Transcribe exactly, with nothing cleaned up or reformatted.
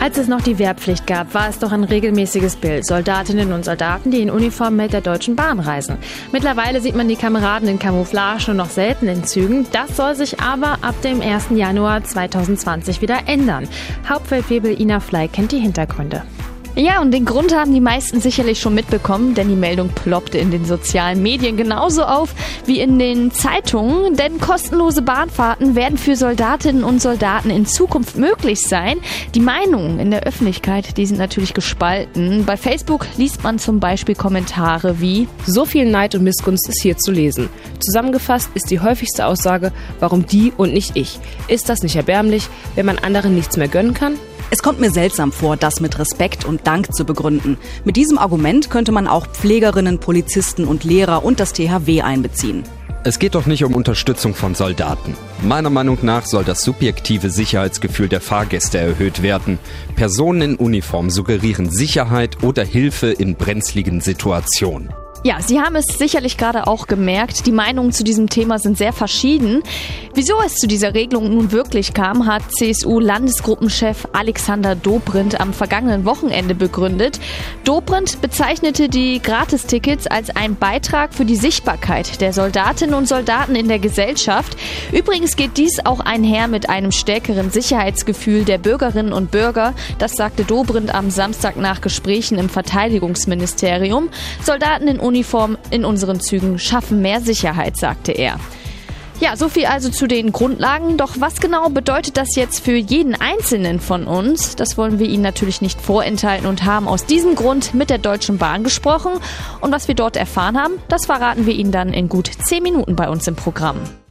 Als es noch die Wehrpflicht gab, war es doch ein regelmäßiges Bild. Soldatinnen und Soldaten, die in Uniform mit der Deutschen Bahn reisen. Mittlerweile sieht man die Kameraden in Camouflage nur noch selten in Zügen. Das soll sich aber ab dem ersten Januar zweitausendzwanzig wieder ändern. Hauptfeldwebel Ina Fley kennt die Hintergründe. Ja, und den Grund haben die meisten sicherlich schon mitbekommen, denn die Meldung ploppte in den sozialen Medien genauso auf wie in den Zeitungen. Denn kostenlose Bahnfahrten werden für Soldatinnen und Soldaten in Zukunft möglich sein. Die Meinungen in der Öffentlichkeit, die sind natürlich gespalten. Bei Facebook liest man zum Beispiel Kommentare wie: So viel Neid und Missgunst ist hier zu lesen. Zusammengefasst ist die häufigste Aussage: Warum die und nicht ich? Ist das nicht erbärmlich, wenn man anderen nichts mehr gönnen kann? Es kommt mir seltsam vor, das mit Respekt und Dank zu begründen. Mit diesem Argument könnte man auch Pflegerinnen, Polizisten und Lehrer und das T H W einbeziehen. Es geht doch nicht um Unterstützung von Soldaten. Meiner Meinung nach soll das subjektive Sicherheitsgefühl der Fahrgäste erhöht werden. Personen in Uniform suggerieren Sicherheit oder Hilfe in brenzligen Situationen. Ja, Sie haben es sicherlich gerade auch gemerkt, die Meinungen zu diesem Thema sind sehr verschieden. Wieso es zu dieser Regelung nun wirklich kam, hat C S U-Landesgruppenchef Alexander Dobrindt am vergangenen Wochenende begründet. Dobrindt bezeichnete die Gratistickets als einen Beitrag für die Sichtbarkeit der Soldatinnen und Soldaten in der Gesellschaft. Übrigens geht dies auch einher mit einem stärkeren Sicherheitsgefühl der Bürgerinnen und Bürger. Das sagte Dobrindt am Samstag nach Gesprächen im Verteidigungsministerium. Soldaten in Uniform in unseren Zügen schaffen mehr Sicherheit, sagte er. Ja, so viel also zu den Grundlagen. Doch was genau bedeutet das jetzt für jeden Einzelnen von uns? Das wollen wir Ihnen natürlich nicht vorenthalten und haben aus diesem Grund mit der Deutschen Bahn gesprochen. Und was wir dort erfahren haben, das verraten wir Ihnen dann in gut zehn Minuten bei uns im Programm.